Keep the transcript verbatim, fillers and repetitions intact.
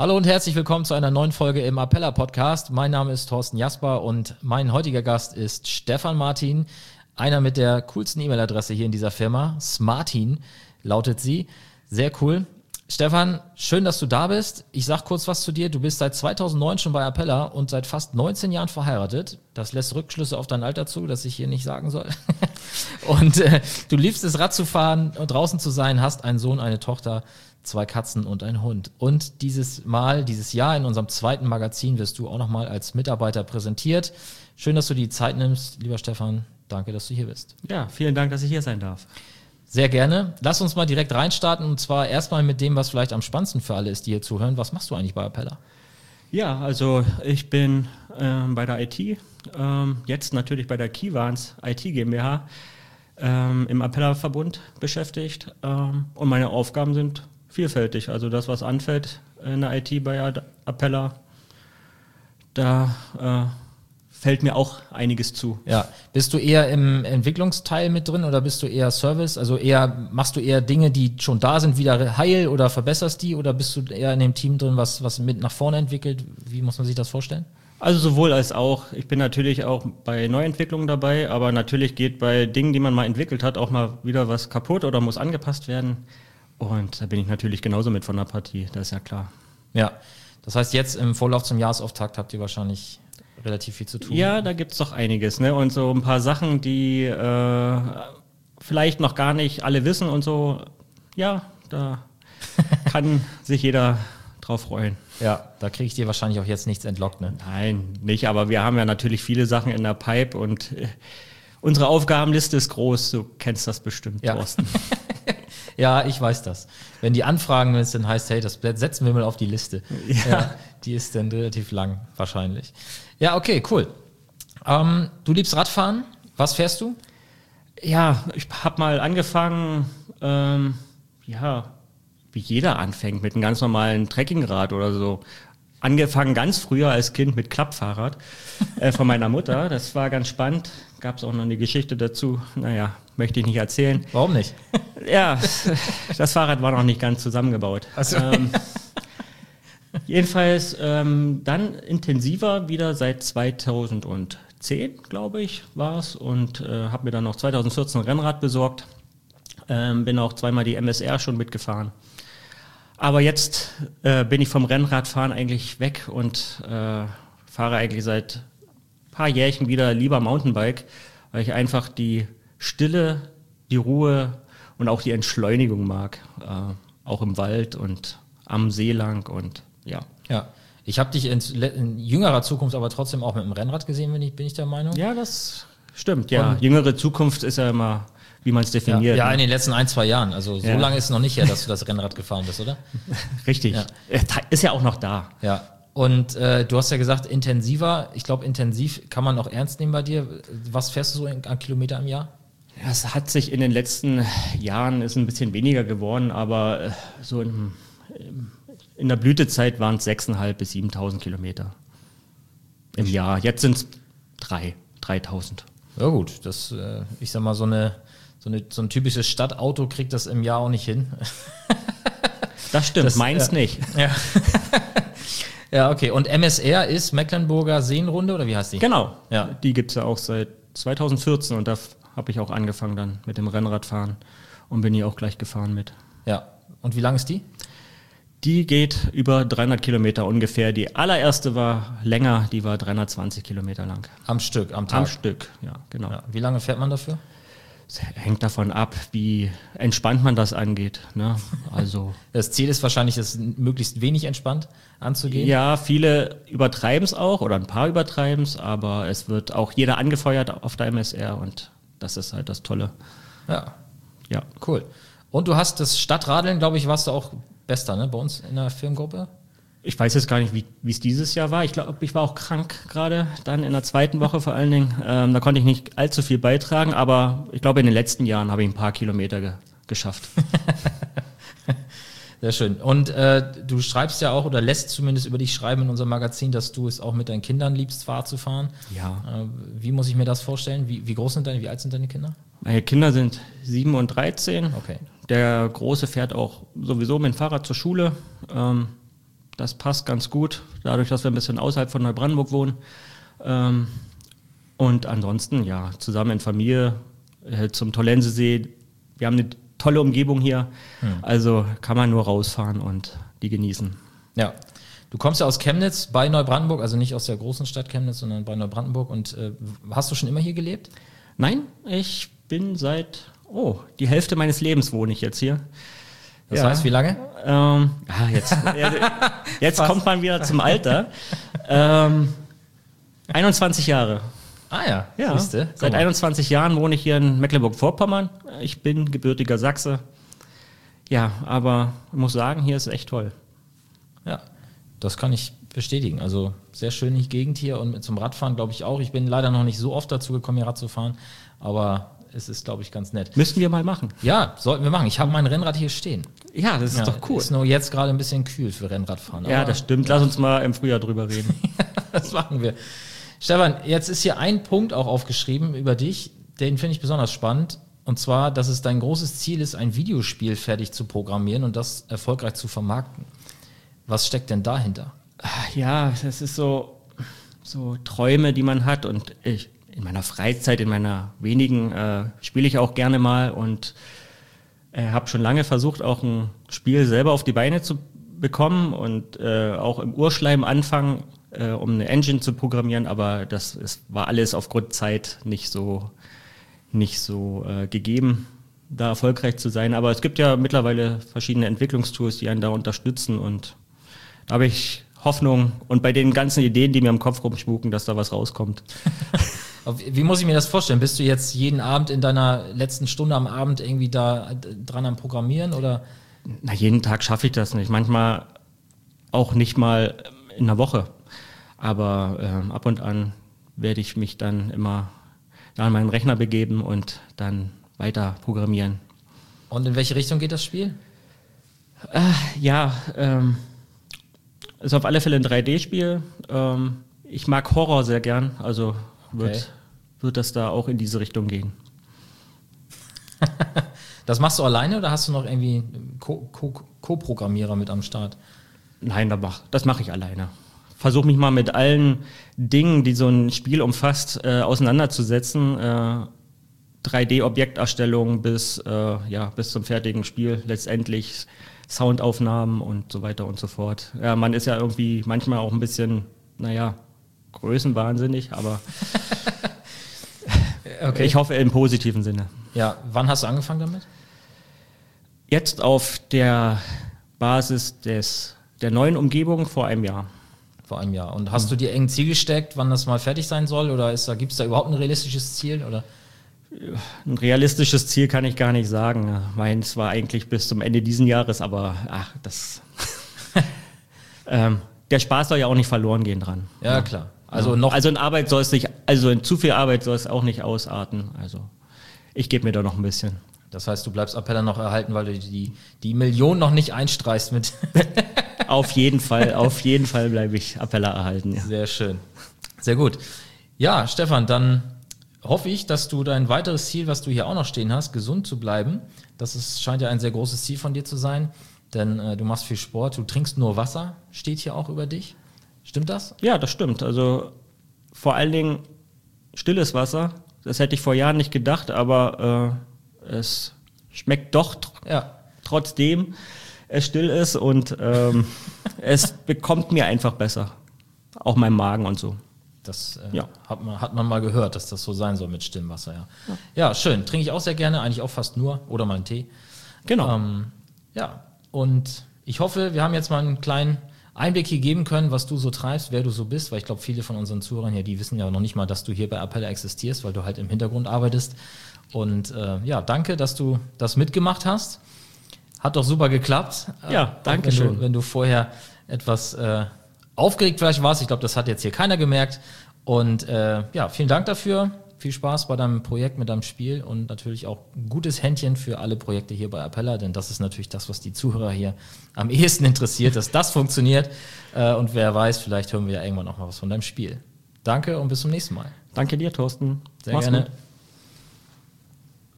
Hallo und herzlich willkommen zu einer neuen Folge im Appella Podcast. Mein Name ist Thorsten Jasper und mein heutiger Gast ist Stefan Martin, einer mit der coolsten E-Mail-Adresse hier in dieser Firma. Smartin lautet sie. Sehr cool. Stefan, schön, dass du da bist. Ich sag kurz was zu dir. Du bist seit zweitausendneun schon bei Appella und seit fast neunzehn Jahren verheiratet. Das lässt Rückschlüsse auf dein Alter zu, das ich hier nicht sagen soll. Und äh, du liebst es, Rad zu fahren und draußen zu sein, hast einen Sohn, eine Tochter, zwei Katzen und einen Hund. Und dieses Mal, dieses Jahr in unserem zweiten Magazin wirst du auch nochmal als Mitarbeiter präsentiert. Schön, dass du die Zeit nimmst, lieber Stefan. Danke, dass du hier bist. Ja, vielen Dank, dass ich hier sein darf. Sehr gerne. Lass uns mal direkt reinstarten und zwar erstmal mit dem, was vielleicht am spannendsten für alle ist, die hier zuhören. Was machst du eigentlich bei Appella? Ja, also ich bin ähm, bei der I T, ähm, jetzt natürlich bei der Keywarns I T GmbH ähm, im Appella-Verbund beschäftigt ähm, und meine Aufgaben sind vielfältig. Also das, was anfällt in der I T bei Appella, da äh, fällt mir auch einiges zu. Ja, bist du eher im Entwicklungsteil mit drin oder bist du eher Service? Also eher machst du eher Dinge, die schon da sind, wieder heil oder verbesserst die oder bist du eher in dem Team drin, was, was mit nach vorne entwickelt? Wie muss man sich das vorstellen? Also sowohl als auch. Ich bin natürlich auch bei Neuentwicklungen dabei, aber natürlich geht bei Dingen, die man mal entwickelt hat, auch mal wieder was kaputt oder muss angepasst werden. Und da bin ich natürlich genauso mit von der Partie, das ist ja klar. Ja, das heißt jetzt im Vorlauf zum Jahresauftakt habt ihr wahrscheinlich relativ viel zu tun. Ja, da gibt's doch einiges, ne? Und so ein paar Sachen, die äh, vielleicht noch gar nicht alle wissen und so, ja, da kann sich jeder drauf freuen. Ja, da kriege ich dir wahrscheinlich auch jetzt nichts entlockt, ne? Nein, nicht, aber wir haben ja natürlich viele Sachen in der Pipe und äh, unsere Aufgabenliste ist groß, du kennst das bestimmt, ja. Thorsten. Ja, ich weiß das. Wenn die Anfragen, wenn es dann heißt, hey, das setzen wir mal auf die Liste. Ja. Ja, die ist dann relativ lang, wahrscheinlich. Ja, okay, cool. Ähm, du liebst Radfahren. Was fährst du? Ja, ich habe mal angefangen, ähm, ja, wie jeder anfängt, mit einem ganz normalen Trekkingrad oder so. Angefangen ganz früher als Kind mit Klappfahrrad äh, von meiner Mutter. Das war ganz spannend. Gab es auch noch eine Geschichte dazu. Naja, möchte ich nicht erzählen. Warum nicht? Ja, das Fahrrad war noch nicht ganz zusammengebaut. Ach so. Ähm, jedenfalls ähm, dann intensiver wieder seit zweitausendzehn, glaube ich, war es. Und äh, habe mir dann noch zweitausendvierzehn ein Rennrad besorgt. Ähm, bin auch zweimal die M S R schon mitgefahren. Aber jetzt äh, bin ich vom Rennradfahren eigentlich weg und äh, fahre eigentlich seit ein paar Jährchen wieder lieber Mountainbike, weil ich einfach die Stille, die Ruhe und auch die Entschleunigung mag. Äh, auch im Wald und am See lang und ja. Ja, ich habe dich in, in jüngerer Zukunft aber trotzdem auch mit dem Rennrad gesehen, bin ich, bin ich der Meinung. Ja, das stimmt. Ja, und jüngere Zukunft ist ja immer, wie man es definiert. Ja, ja, in den letzten ein, zwei Jahren. Also so ja. lange ist es noch nicht her, dass du das Rennrad gefahren bist, oder? Richtig. Ja. Ist ja auch noch da. Ja. Und äh, du hast ja gesagt, intensiver. Ich glaube, intensiv kann man auch ernst nehmen bei dir. Was fährst du so in, an Kilometer im Jahr? Ja, es hat sich in den letzten Jahren ist ein bisschen weniger geworden, aber äh, so in, in der Blütezeit waren es sechstausendfünfhundert bis siebentausend Kilometer im Jahr. Jetzt sind es drei, dreitausend. Ja gut, das, äh, ich sag mal, so eine So, eine, so ein typisches Stadtauto kriegt das im Jahr auch nicht hin. Das stimmt, das, meins äh, nicht. Ja. Ja, okay. Und M S R ist Mecklenburger Seenrunde oder wie heißt die? Genau, ja. Die gibt es ja auch seit zweitausendvierzehn und da habe ich auch angefangen dann mit dem Rennradfahren und bin hier auch gleich gefahren mit. Ja, und wie lang ist die? Die geht über dreihundert Kilometer ungefähr. Die allererste war länger, die war dreihundertzwanzig Kilometer lang. Am Stück, am Tag? Am Stück, ja, genau. Ja. Wie lange fährt man dafür? Es hängt davon ab, wie entspannt man das angeht. Ne? Also das Ziel ist wahrscheinlich, es möglichst wenig entspannt anzugehen. Ja, viele übertreiben es auch oder ein paar übertreiben es, aber es wird auch jeder angefeuert auf der M S R und das ist halt das Tolle. Ja, ja, cool. Und du hast das Stadtradeln, glaube ich, warst du auch Bester, ne, bei uns in der Firmengruppe? Ich weiß jetzt gar nicht, wie es dieses Jahr war. Ich glaube, ich war auch krank gerade, dann in der zweiten Woche vor allen Dingen. Ähm, da konnte ich nicht allzu viel beitragen, aber ich glaube, in den letzten Jahren habe ich ein paar Kilometer ge- geschafft. Sehr schön. Und äh, du schreibst ja auch oder lässt zumindest über dich schreiben in unserem Magazin, dass du es auch mit deinen Kindern liebst, Fahrrad zu fahren. Ja. Äh, wie muss ich mir das vorstellen? Wie, wie groß sind deine, wie alt sind deine Kinder? Meine Kinder sind sieben und dreizehn. Okay. Der Große fährt auch sowieso mit dem Fahrrad zur Schule. Ähm, das passt ganz gut, dadurch, dass wir ein bisschen außerhalb von Neubrandenburg wohnen. Ähm, und ansonsten, ja, zusammen in Familie äh, zum Tollensesee. Wir haben eine tolle Umgebung hier, hm. also kann man nur rausfahren und die genießen. Ja, du kommst ja aus Chemnitz bei Neubrandenburg, also nicht aus der großen Stadt Chemnitz, sondern bei Neubrandenburg. Und äh, hast du schon immer hier gelebt? Nein, ich bin seit, oh, die Hälfte meines Lebens wohne ich jetzt hier. Das ja. heißt, wie lange? Ähm, ah, jetzt jetzt kommt man wieder zum Alter. Ähm, einundzwanzig Jahre. Ah ja, ja. Siehste, seit einundzwanzig Jahren wohne ich hier in Mecklenburg-Vorpommern. Ich bin gebürtiger Sachse. Ja, aber ich muss sagen, hier ist echt toll. Ja, das kann ich bestätigen. Also sehr schön die Gegend hier und zum Radfahren glaube ich auch. Ich bin leider noch nicht so oft dazu gekommen, hier Rad zu fahren, aber es ist, glaube ich, ganz nett. Müssten wir mal machen. Ja, sollten wir machen. Ich habe mein Rennrad hier stehen. Ja, das ist ja, doch cool. Ist nur jetzt gerade ein bisschen kühl für Rennradfahren. Ja, das stimmt. Lass uns mal im Frühjahr drüber reden. Das machen wir. Stefan, jetzt ist hier ein Punkt auch aufgeschrieben über dich, den finde ich besonders spannend. Und zwar, dass es dein großes Ziel ist, ein Videospiel fertig zu programmieren und das erfolgreich zu vermarkten. Was steckt denn dahinter? Ja, das ist so, so Träume, die man hat. Und ich, in meiner Freizeit, in meiner wenigen, äh, spiele ich auch gerne mal und äh, habe schon lange versucht, auch ein Spiel selber auf die Beine zu bekommen und äh, auch im Urschleim anfangen, äh, um eine Engine zu programmieren. Aber das ist, war alles aufgrund Zeit nicht so, nicht so äh, gegeben, da erfolgreich zu sein. Aber es gibt ja mittlerweile verschiedene Entwicklungstools, die einen da unterstützen und da habe ich Hoffnung und bei den ganzen Ideen, die mir im Kopf rumspuken, dass da was rauskommt. Wie muss ich mir das vorstellen? Bist du jetzt jeden Abend in deiner letzten Stunde am Abend irgendwie da dran am Programmieren oder? Na, jeden Tag schaffe ich das nicht. Manchmal auch nicht mal in einer Woche. Aber ähm, ab und an werde ich mich dann immer da an meinen Rechner begeben und dann weiter programmieren. Und in welche Richtung geht das Spiel? Äh, ja, ähm, ist auf alle Fälle ein drei D-Spiel. Ähm, ich mag Horror sehr gern, also wird, okay. wird das da auch in diese Richtung gehen. Das machst du alleine oder hast du noch irgendwie Co-Programmierer mit am Start? Nein, das mache das mach ich alleine. Versuche mich mal mit allen Dingen, die so ein Spiel umfasst, äh, auseinanderzusetzen. Äh, drei D-Objekterstellung bis, äh, ja, bis zum fertigen Spiel letztendlich. Soundaufnahmen und so weiter und so fort. Ja, man ist ja irgendwie manchmal auch ein bisschen, naja, größenwahnsinnig, aber okay. Ich hoffe im positiven Sinne. Ja, wann hast du angefangen damit? Jetzt auf der Basis des, der neuen Umgebung vor einem Jahr. Vor einem Jahr. Und hast mhm. du dir eng ein Ziel gesteckt, wann das mal fertig sein soll? Oder gibt es da überhaupt ein realistisches Ziel? Oder? Ein realistisches Ziel kann ich gar nicht sagen. Meins war eigentlich bis zum Ende dieses Jahres, aber ach, das ähm, der Spaß soll ja auch nicht verloren gehen dran. Ja, ja. Klar. Also, noch also in Arbeit soll es nicht, also in zu viel Arbeit soll es auch nicht ausarten. Also ich gebe mir da noch ein bisschen. Das heißt, du bleibst Appella noch erhalten, weil du die, die Million noch nicht einstreichst mit. Auf jeden Fall, auf jeden Fall bleibe ich Appella erhalten. Ja. Sehr schön. Sehr gut. Ja, Stefan, dann hoffe ich, dass du dein weiteres Ziel, was du hier auch noch stehen hast, gesund zu bleiben. Das ist, scheint ja ein sehr großes Ziel von dir zu sein, denn äh, du machst viel Sport, du trinkst nur Wasser, steht hier auch über dich. Stimmt das? Ja, das stimmt. Also vor allen Dingen stilles Wasser. Das hätte ich vor Jahren nicht gedacht, aber äh, es schmeckt doch tr- ja. trotzdem es still ist und ähm, es bekommt mir einfach besser. Auch mein Magen und so. Das äh, ja. hat, man, hat man mal gehört, dass das so sein soll mit stillem Wasser. Ja, ja. ja schön. Trinke ich auch sehr gerne, eigentlich auch fast nur. Oder mal einen Tee. Genau. Ähm, ja, und ich hoffe, wir haben jetzt mal einen kleinen Einblick hier geben können, was du so treibst, wer du so bist, weil ich glaube, viele von unseren Zuhörern hier, die wissen ja noch nicht mal, dass du hier bei Appella existierst, weil du halt im Hintergrund arbeitest. Und äh, ja, danke, dass du das mitgemacht hast. Hat doch super geklappt. Ja, danke wenn schön. Du, wenn du vorher etwas äh, aufgeregt vielleicht warst. Ich glaube, das hat jetzt hier keiner gemerkt. Und äh, ja, vielen Dank dafür. Viel Spaß bei deinem Projekt mit deinem Spiel und natürlich auch ein gutes Händchen für alle Projekte hier bei Appella, denn das ist natürlich das, was die Zuhörer hier am ehesten interessiert, dass das funktioniert. Äh, und wer weiß, vielleicht hören wir ja irgendwann auch mal was von deinem Spiel. Danke und bis zum nächsten Mal. Danke dir, Thorsten. Sehr Mach's gerne. gut.